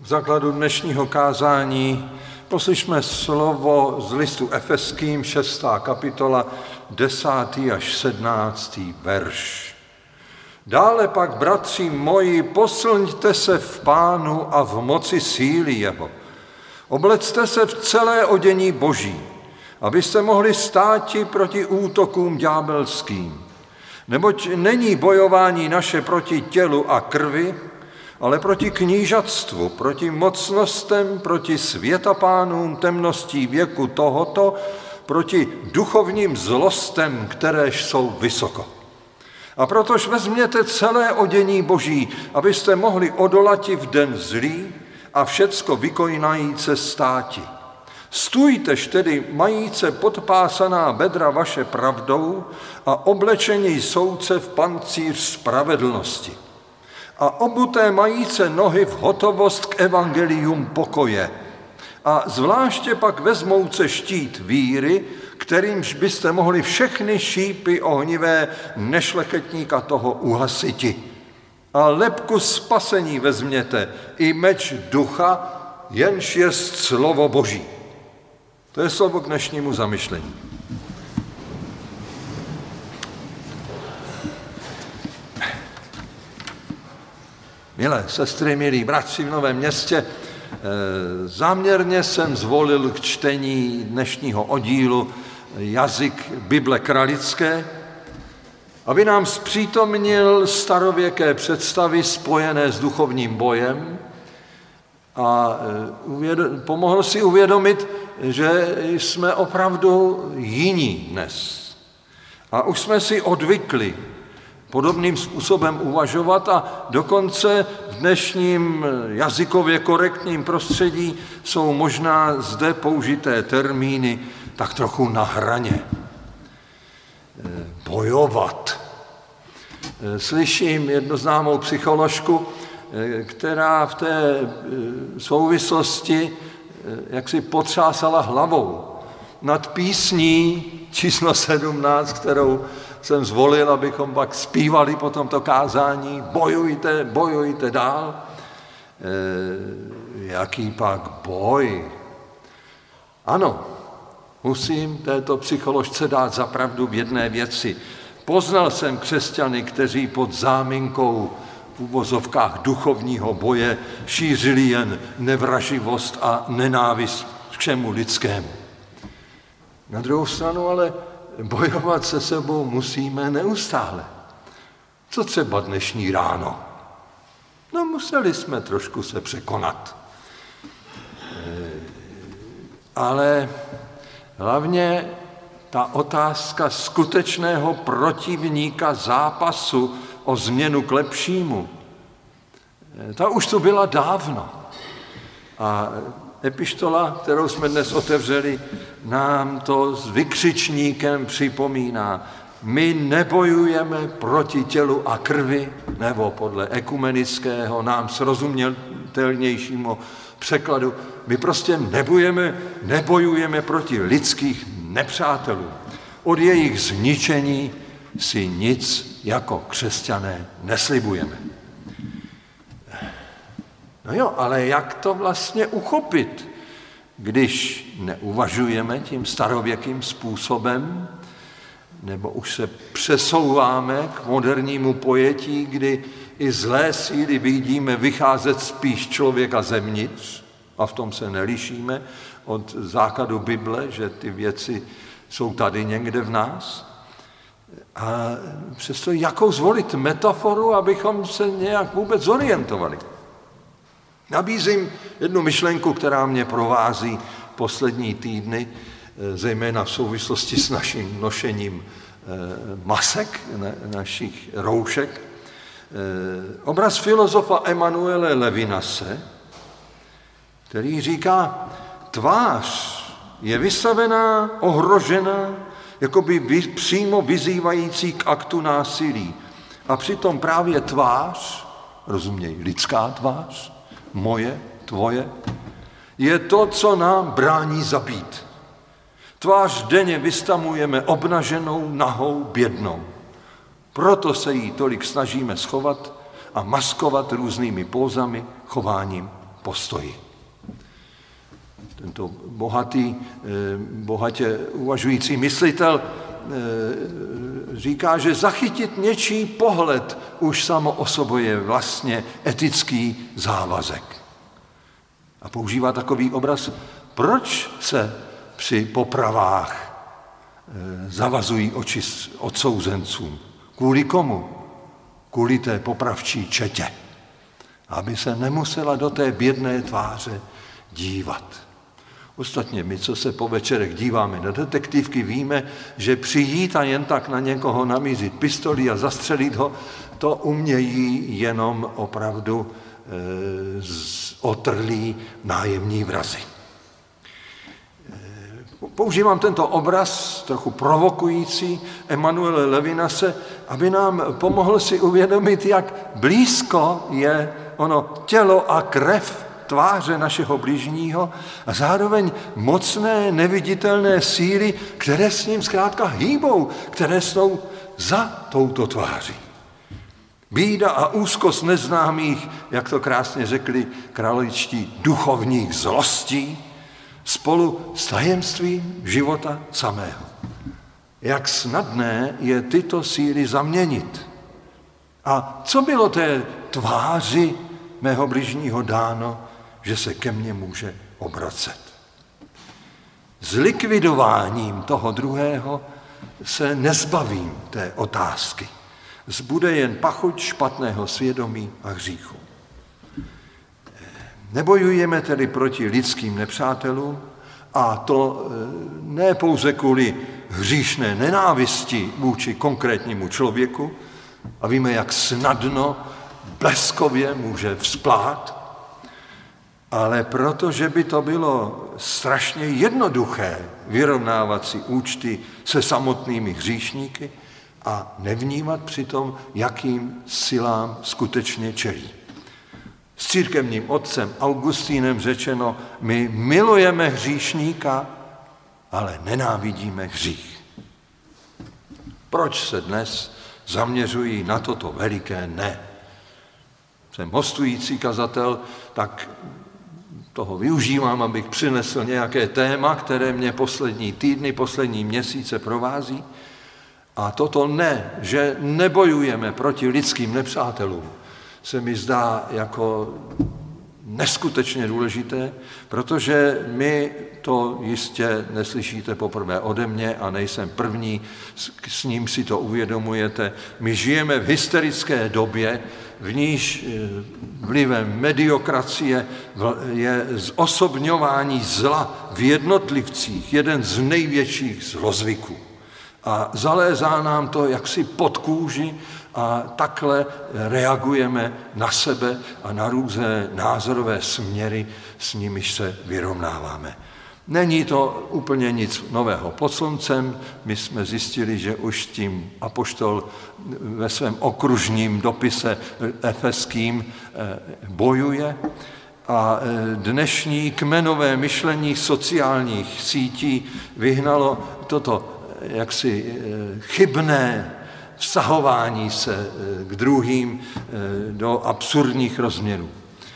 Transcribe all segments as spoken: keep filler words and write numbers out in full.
V základu dnešního kázání poslyšme slovo z listu Efeským, šestá kapitola, desátý až sedmnáctý verš. Dále pak, bratři moji, posilňte se v Pánu a v moci síly jeho. Oblecte se v celé odění Boží, abyste mohli státi proti útokům ďábelským. Neboť není bojování naše proti tělu a krvi, ale proti knížatstvu, proti mocnostem, proti světapánům temností věku tohoto, proti duchovním zlostem, kteréž jsou vysoko. A protož vezměte celé odění Boží, abyste mohli odolati v den zlý a všecko vykonajíce státi. Stůjtež tedy majíce podpásaná bedra vaše pravdou a oblečení soudce v pancíř spravedlnosti. A obuté majíce nohy v hotovost k evangelium pokoje. A zvláště pak vezmouce štít víry, kterýmž byste mohli všechny šípy ohnivé nešlechetníka toho uhasiti. A lebku spasení vezměte i meč ducha, jenž jest slovo Boží. To je slovo k dnešnímu zamyšlení. Milé sestry, milí bratři v Novém Městě, záměrně jsem zvolil k čtení dnešního oddílu jazyk Bible kralické, aby nám zpřítomnil starověké představy spojené s duchovním bojem a pomohl si uvědomit, že jsme opravdu jiní dnes. A už jsme si odvykli podobným způsobem uvažovat a dokonce v dnešním jazykově korektním prostředí jsou možná zde použité termíny tak trochu na hraně. Bojovat. Slyším jednu známou psycholožku, která v té souvislosti jaksi potřásala hlavou nad písní číslo sedmnáct, kterou jsem zvolil, abychom pak zpívali po tomto kázání. Bojujte, bojujte dál. E, jaký pak boj? Ano, musím této psycholožce dát za pravdu v jedné věci. Poznal jsem křesťany, kteří pod záminkou v uvozovkách duchovního boje šířili jen nevraživost a nenávist k všemu lidskému. Na druhou stranu ale bojovat se sebou musíme neustále. Co třeba dnešní ráno? No, museli jsme trošku se překonat. Ale hlavně ta otázka skutečného protivníka zápasu o změnu k lepšímu, ta už tu byla dávno. A epištola, kterou jsme dnes otevřeli, nám to s vykřičníkem připomíná. My nebojujeme proti tělu a krvi, nebo podle ekumenického, nám srozumitelnějšímu překladu, my prostě nebojujeme, nebojujeme proti lidských nepřátelů. Od jejich zničení si nic jako křesťané neslibujeme. No jo, ale jak to vlastně uchopit, když neuvažujeme tím starověkým způsobem, nebo už se přesouváme k modernímu pojetí, kdy i zlé síly vidíme vycházet spíš člověka zevnitř, a v tom se nelišíme od základu Bible, že ty věci jsou tady někde v nás. A přesto jakou zvolit metaforu, abychom se nějak vůbec zorientovali. Nabízím jednu myšlenku, která mě provází poslední týdny, zejména v souvislosti s naším nošením masek, našich roušek. Obraz filozofa Emanuele Levinase, který říká, tvář je vystavená, ohrožená, jakoby vy, přímo vyzývající k aktu násilí. A přitom právě tvář, rozuměj, lidská tvář, moje, tvoje, je to, co nám brání zabít. Tvář denně vystavujeme obnaženou, nahou, bědnou. Proto se jí tolik snažíme schovat a maskovat různými pózami, chováním, postoji. Tento bohatý, bohatě uvažující myslitel říká, že zachytit něčí pohled už samo o sobě je vlastně etický závazek. A používá takový obraz, proč se při popravách zavazují oči odsouzencům. Kvůli komu? Kvůli té popravčí četě. Aby se nemusela do té bědné tváře dívat. Ostatně my, co se po večerech díváme na detektivky, víme, že přijít a jen tak na někoho namířit pistoli a zastřelit ho, to umějí jenom opravdu e, otrlí nájemní vrazi. E, používám tento obraz, trochu provokující, Emanuele Levinase, aby nám pomohl si uvědomit, jak blízko je ono tělo a krev tváře našeho bližního a zároveň mocné, neviditelné síly, které s ním zkrátka hýbou, které jsou za touto tváří. Bída a úzkost neznámých, jak to krásně řekli králíčtí, duchovních zlostí, spolu s tajemstvím života samého. Jak snadné je tyto síly zaměnit. A co bylo té tváři mého bližního dáno, že se ke mně může obracet? Zlikvidováním toho druhého se nezbavím té otázky. Zbude jen pachuť špatného svědomí a hříchu. Nebojujeme tedy proti lidským nepřátelům, a to ne pouze kvůli hříšné nenávisti vůči konkrétnímu člověku, a víme, jak snadno, bleskově může vzplát, ale protože by to bylo strašně jednoduché vyrovnávat si účty se samotnými hříšníky a nevnímat přitom, jakým silám skutečně čelí. S církevním otcem Augustínem řečeno, my milujeme hříšníka, ale nenávidíme hřích. Proč se dnes zaměřují na toto veliké ne? Jsem hostující kazatel, tak toho využívám, abych přinesl nějaké téma, které mě poslední týdny, poslední měsíce provází. A toto ne, že nebojujeme proti lidským nepřátelům, se mi zdá jako neskutečně důležité, protože my to jistě neslyšíte poprvé ode mě a nejsem první, s ním si to uvědomujete. My žijeme v hysterické době, v níž vlivem mediokracie je zosobňování zla v jednotlivcích jeden z největších zlozvyků. A zalézá nám to jaksi pod kůži a takhle reagujeme na sebe a na různé názorové směry, s nimiž se vyrovnáváme. Není to úplně nic nového pod sluncem. My jsme zjistili, že už tím apoštol ve svém okružním dopise efeským bojuje. A dnešní kmenové myšlení sociálních sítí vyhnalo toto jaksi chybné vsahování se k druhým do absurdních rozměrů.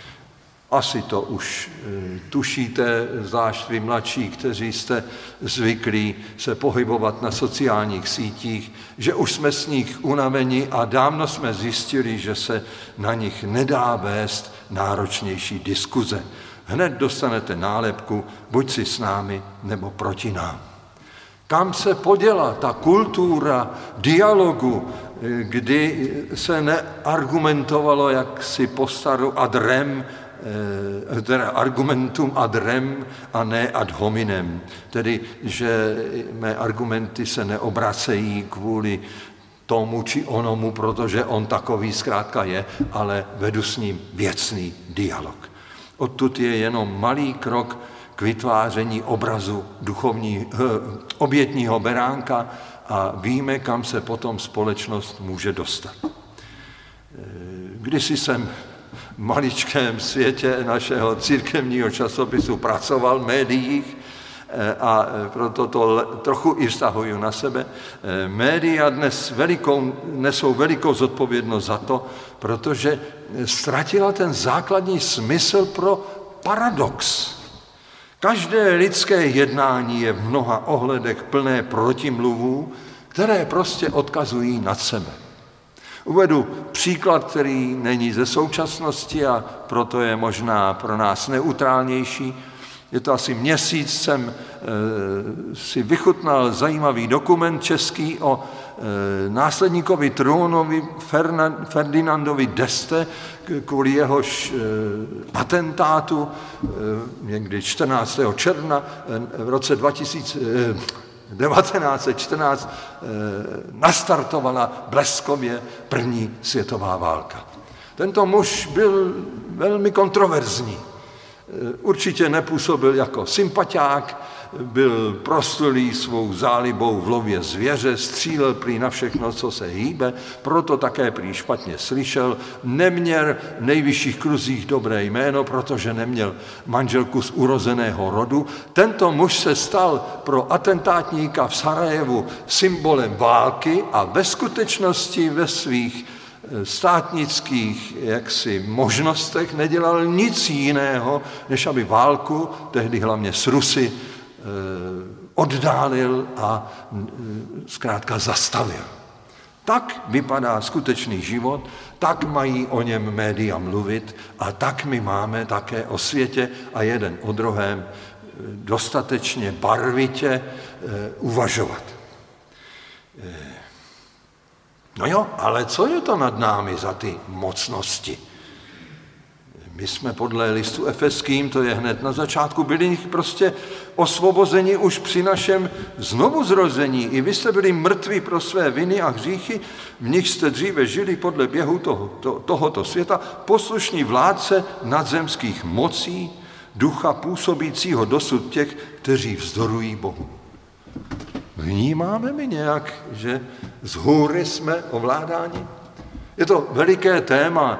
Asi to už tušíte, zvlášť vy mladší, kteří jste zvyklí se pohybovat na sociálních sítích, že už jsme s nich unaveni a dávno jsme zjistili, že se na nich nedá vést náročnější diskuze. Hned dostanete nálepku, buď si s námi, nebo proti nám. Kam se poděla ta kultura dialogu, kdy se neargumentovalo jaksi po staru ad rem, teda argumentum ad rem a ne ad hominem, tedy že mé argumenty se neobracejí kvůli tomu či onomu, protože on takový zkrátka je, ale vedu s ním věcný dialog. Odtud je jenom malý krok k vytváření obrazu duchovní, obětního beránka a víme, kam se potom společnost může dostat. Kdysi jsem v maličkém světě našeho církevního časopisu pracoval v médiích a proto to trochu i vztahuji na sebe. Média dnes velikou, nesou velikou zodpovědnost za to, protože ztratila ten základní smysl pro paradox. Každé lidské jednání je v mnoha ohledech plné protimluvů, které prostě odkazují na sebe. Uvedu příklad, který není ze současnosti a proto je možná pro nás neutrálnější. Je to asi měsíc, jsem e, si vychutnal zajímavý dokument český o e, následníkovi trůnovi Ferdinandovi d'Este, kvůli jehož e, atentátu e, někdy čtrnáctého června e, v roce dva tisíce, e, devatenáct set čtrnáct e, nastartovala bleskově první světová válka. Tento muž byl velmi kontroverzní. Určitě nepůsobil jako sympatiák, byl proslulý svou zálibou v lově zvěře, střílel prý na všechno, co se hýbe, proto také prý špatně slyšel, neměl v nejvyšších kruzích dobré jméno, protože neměl manželku z urozeného rodu. Tento muž se stal pro atentátníka v Sarajevu symbolem války a ve skutečnosti ve svých státnických jaksi možnostech nedělal nic jiného, než aby válku, tehdy hlavně s Rusy, oddálil a zkrátka zastavil. Tak vypadá skutečný život, tak mají o něm média mluvit a tak my máme také o světě a jeden o druhém dostatečně barvitě uvažovat. No jo, ale co je to nad námi za ty mocnosti? My jsme podle listu Efeským, to je hned na začátku, byli prostě osvobozeni už při našem znovuzrození. I vy jste byli mrtví pro své viny a hříchy, v nich jste dříve žili podle běhu toho, to, tohoto světa, poslušní vládce nadzemských mocí, ducha působícího dosud těch, kteří vzdorují Bohu. Vnímáme my nějak, že z hůry jsme ovládáni? Je to veliké téma,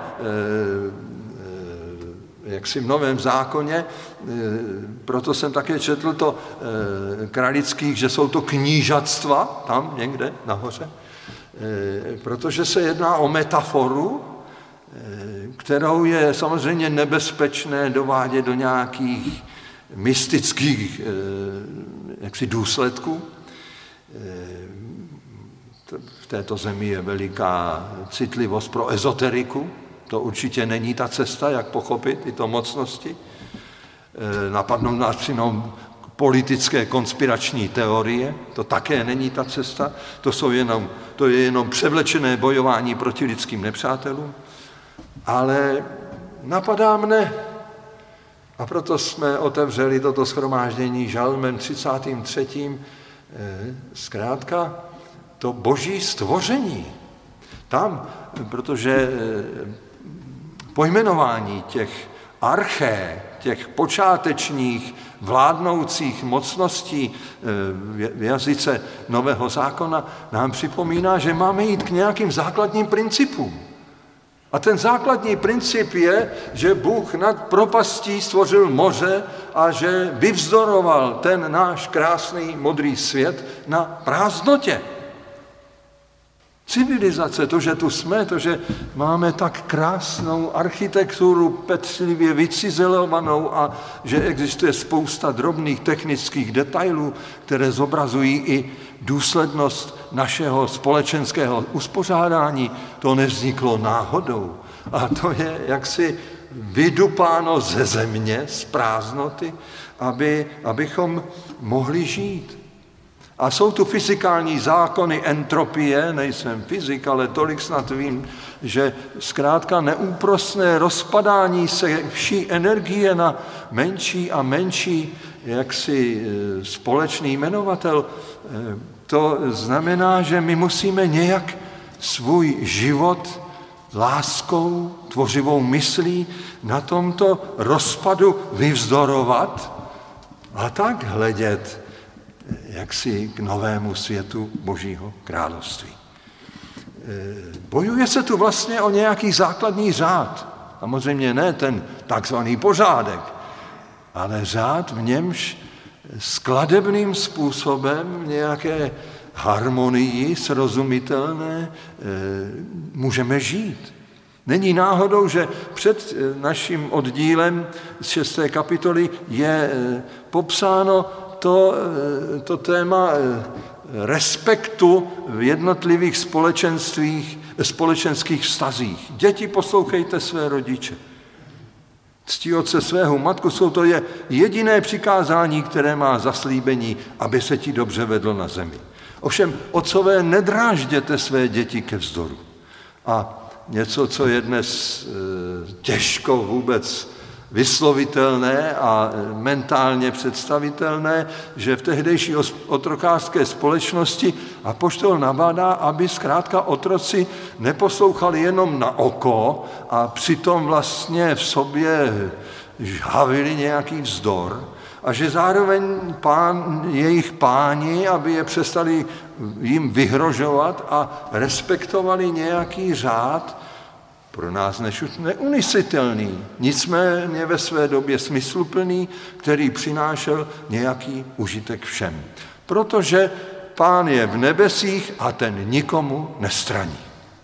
jak si v Novém zákoně, proto jsem také četl to Kralických, že jsou to knížatstva, tam někde nahoře, protože se jedná o metaforu, kterou je samozřejmě nebezpečné dovádět do nějakých mystických jaksi důsledků. V této zemi je veliká citlivost pro ezoteriku, to určitě není ta cesta, jak pochopit tyto mocnosti. Napadnou nás jenom politické konspirační teorie, to také není ta cesta, to, jsou jenom, to je jenom převlečené bojování proti lidským nepřátelům, ale napadá mne, a proto jsme otevřeli toto shromáždění žalmem třicátým třetím zkrátka to boží stvoření. Tam, protože pojmenování těch arché, těch počátečních vládnoucích mocností v jazyce Nového zákona nám připomíná, že máme jít k nějakým základním principům. A ten základní princip je, že Bůh nad propastí stvořil moře a že vyvzdoroval ten náš krásný modrý svět na prázdnotě. Civilizace, to, že tu jsme, to, že máme tak krásnou architekturu pečlivě vycizelovanou a že existuje spousta drobných technických detailů, které zobrazují i důslednost našeho společenského uspořádání, to nevzniklo náhodou. A to je jaksi vydupáno ze země, z prázdnoty, aby, abychom mohli žít. A jsou tu fyzikální zákony entropie, nejsem fyzik, ale tolik snad vím, že zkrátka neúprosné rozpadání se vší energie na menší a menší jaksi společný jmenovatel, to znamená, že my musíme nějak svůj život láskou, tvořivou myslí na tomto rozpadu vyvzdorovat a tak hledět jaksi k novému světu Božího království. Bojuje se tu vlastně o nějaký základní řád. Samozřejmě ne ten takzvaný pořádek, ale řád, v němž skladebným způsobem nějaké harmonii srozumitelné můžeme žít. Není náhodou, že před naším oddílem z šesté kapitoly je popsáno to, to téma respektu v jednotlivých společenstvích, společenských vztazích. Děti, poslouchejte své rodiče. Ctí otce svého matku, jsou to je jediné přikázání, které má zaslíbení, aby se ti dobře vedlo na zemi. Ovšem, otcové, nedrážděte své děti ke vzdoru. A něco, co je dnes těžko vůbec vyslovitelné a mentálně představitelné, že v tehdejší otrokářské společnosti apoštol nabádá, aby zkrátka otroci neposlouchali jenom na oko a přitom vlastně v sobě žhavili nějaký vzdor, a že zároveň pán, jejich páni, aby je přestali jim vyhrožovat a respektovali nějaký řád, pro nás neunisitelný, nicméně ve své době smysluplný, který přinášel nějaký užitek všem. Protože pán je v nebesích a ten nikomu nestraní.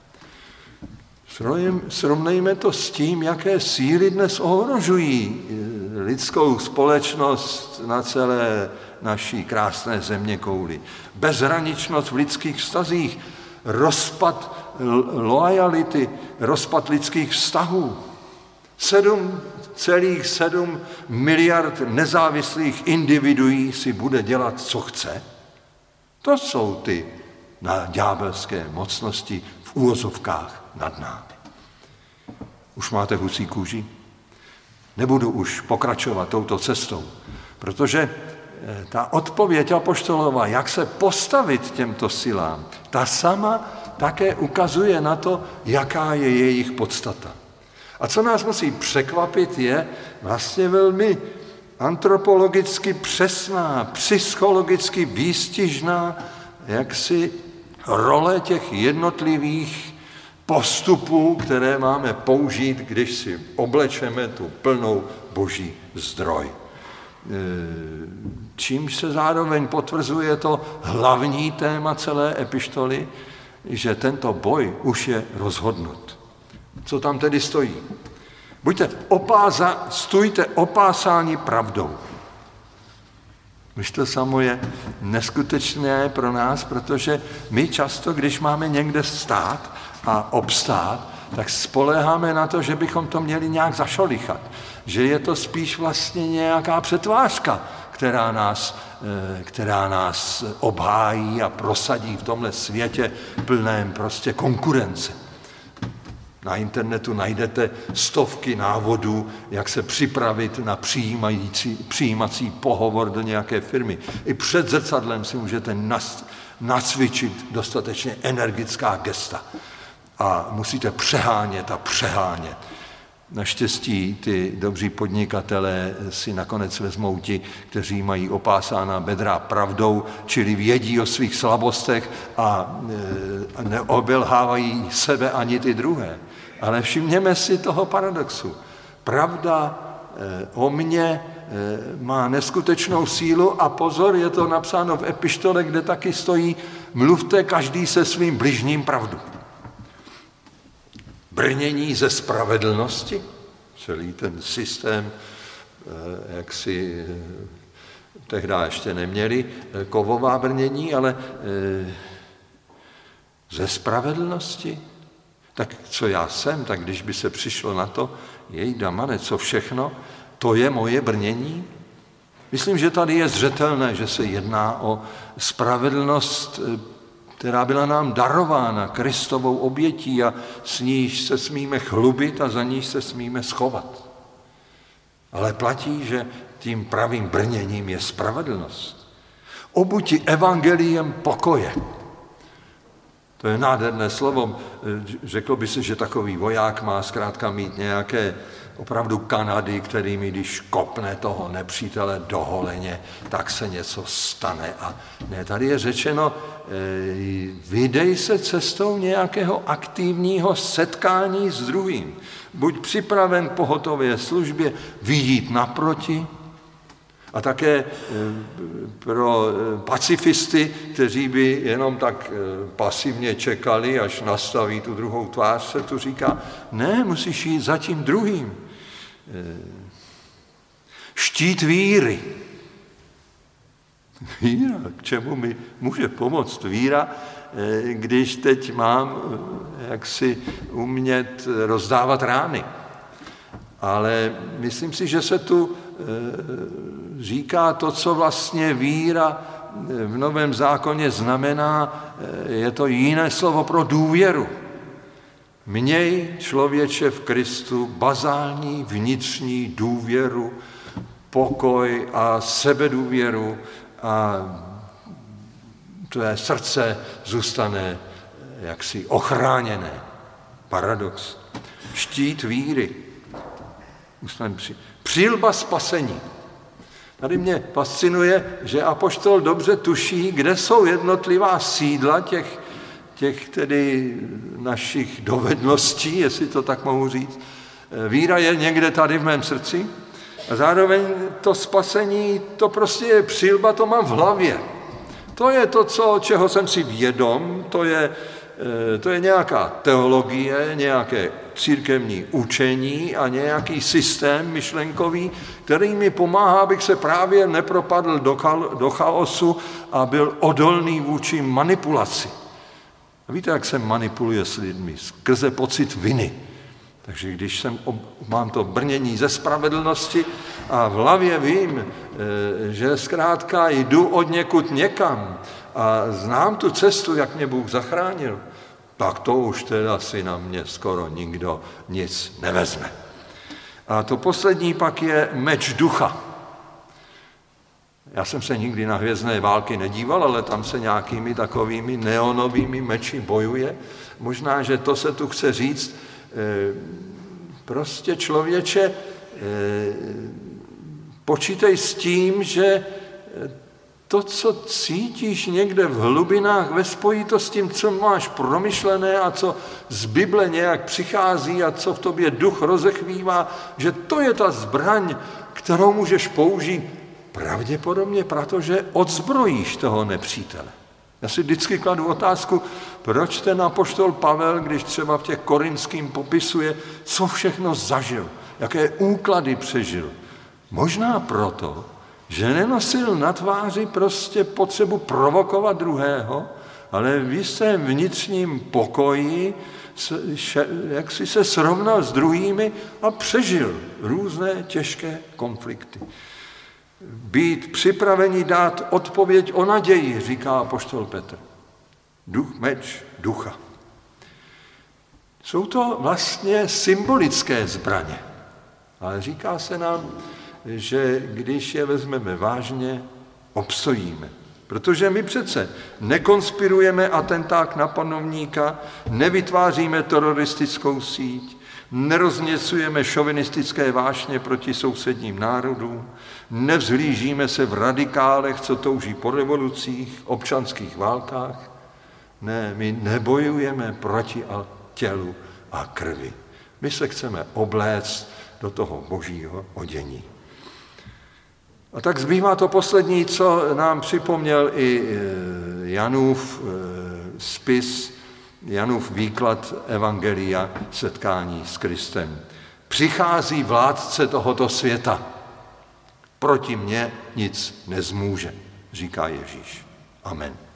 Srovnejme to s tím, jaké síly dnes ohrožují lidskou společnost na celé naší krásné zeměkouli. Bezhraničnost v lidských vztazích, rozpad loajality, rozpad lidských vztahů. sedm celá sedm miliard nezávislých individuí si bude dělat, co chce. To jsou ty na ďábelské mocnosti v úvozovkách nad námi. Už máte husí kůži? Nebudu už pokračovat touto cestou, protože ta odpověď apoštolova, jak se postavit těmto silám, ta sama také ukazuje na to, jaká je jejich podstata. A co nás musí překvapit, je vlastně velmi antropologicky přesná, psychologicky výstižná jaksi role těch jednotlivých postupů, které máme použít, když si oblečeme tu plnou boží zdroj. Čímž se zároveň potvrzuje to hlavní téma celé epištoly, že tento boj už je rozhodnut. Co tam tedy stojí? Buďte opáza, stůjte opásáni pravdou. Už to samo je neskutečné pro nás, protože my často, když máme někde stát a obstát, tak spoléháme na to, že bychom to měli nějak zašolichat. Že je to spíš vlastně nějaká přetvářka, která nás, která nás obhájí a prosadí v tomhle světě plném prostě konkurence. Na internetu najdete stovky návodů, jak se připravit na přijímající, přijímací pohovor do nějaké firmy. I před zrcadlem si můžete nas, nacvičit dostatečně energická gesta. A musíte přehánět a přehánět. Naštěstí ty dobří podnikatelé si nakonec vezmou ti, kteří mají opásána bedra pravdou, čili vědí o svých slabostech a neobelhávají sebe ani ty druhé. Ale všimněme si toho paradoxu. Pravda o mně má neskutečnou sílu a pozor, je to napsáno v epištole, kde taky stojí mluvte každý se svým bližním pravdu. Brnění ze spravedlnosti, celý ten systém, jak si tehdy ještě neměli kovová brnění, ale ze spravedlnosti. Tak co já jsem, tak když by se přišlo na to, jejda mane, co všechno, to je moje brnění. Myslím, že tady je zřetelné, že se jedná o spravedlnost, která byla nám darována Kristovou obětí a s níž se smíme chlubit a za níž se smíme schovat. Ale platí, že tím pravým brněním je spravedlnost. Obuti evangeliem pokoje. To je nádherné slovo. Řeklo by se, že takový voják má zkrátka mít nějaké opravdu Kanady, kterými když kopne toho nepřítele do holeně, tak se něco stane. A ne, tady je řečeno, vydej se cestou nějakého aktivního setkání s druhým. Buď připraven k pohotové službě, vyjít naproti A také pro pacifisty, kteří by jenom tak pasivně čekali, až nastaví tu druhou tvář, se tu říká, ne, musíš jít za tím druhým. Štít víry. Víra, k čemu mi může pomoct víra, když teď mám jaksi umět rozdávat rány. Ale myslím si, že se tu říká to, co vlastně víra v Novém zákoně znamená, je to jiné slovo pro důvěru. Měj, člověče, v Kristu bazální vnitřní důvěru, pokoj a sebedůvěru a tvé srdce zůstane jaksi ochráněné. Paradox. Štít víry. Přilba spasení. Tady mě fascinuje, že apoštol dobře tuší, kde jsou jednotlivá sídla těch, těch tedy našich dovedností, jestli to tak mohu říct. Víra je někde tady v mém srdci a zároveň to spasení, to prostě je přilba, to mám v hlavě. To je to, co, čeho jsem si vědom, to je, to je nějaká teologie, nějaké církevní učení a nějaký systém myšlenkový, který mi pomáhá, abych se právě nepropadl do, do chaosu a byl odolný vůči manipulaci. A víte, jak se manipuluje s lidmi? Skrze pocit viny. Takže když jsem, mám to brnění ze spravedlnosti a v hlavě vím, že zkrátka jdu od někud někam a znám tu cestu, jak mě Bůh zachránil, tak to už teda si na mě skoro nikdo nic nevezme. A to poslední pak je meč ducha. Já jsem se nikdy na Hvězdné války nedíval, ale tam se nějakými takovými neonovými meči bojuje. Možná, že to se tu chce říct, prostě člověče, počítej s tím, že to, co cítíš někde v hlubinách ve spojitosti s tím, co máš promyšlené a co z Bible nějak přichází a co v tobě duch rozechvívá, že to je ta zbraň, kterou můžeš použít pravděpodobně, protože odzbrojíš toho nepřítele. Já si vždycky kladu otázku, proč ten apoštol Pavel, když třeba v těch Korinským popisuje, co všechno zažil, jaké úklady přežil. Možná proto, že nenosil na tváři prostě potřebu provokovat druhého, ale v jistém vnitřním pokoji, jak si se srovnal s druhými a přežil různé těžké konflikty. Být připraveni dát odpověď o naději, říká apoštol Petr. Duch, meč, ducha. Jsou to vlastně symbolické zbraně, ale říká se nám, že když je vezmeme vážně, obstojíme. Protože my přece nekonspirujeme atentát na panovníka, nevytváříme teroristickou síť, nerozněcujeme šovinistické vášně proti sousedním národům, nevzhlížíme se v radikálech, co touží po revolucích, občanských válkách. Ne, my nebojujeme proti tělu a krvi. My se chceme obléct do toho božího odění. A tak zbývá to poslední, co nám připomněl i Janův spis, Janův výklad evangelia setkání s Kristem. Přichází vládce tohoto světa. Proti mně nic nezmůže, říká Ježíš. Amen.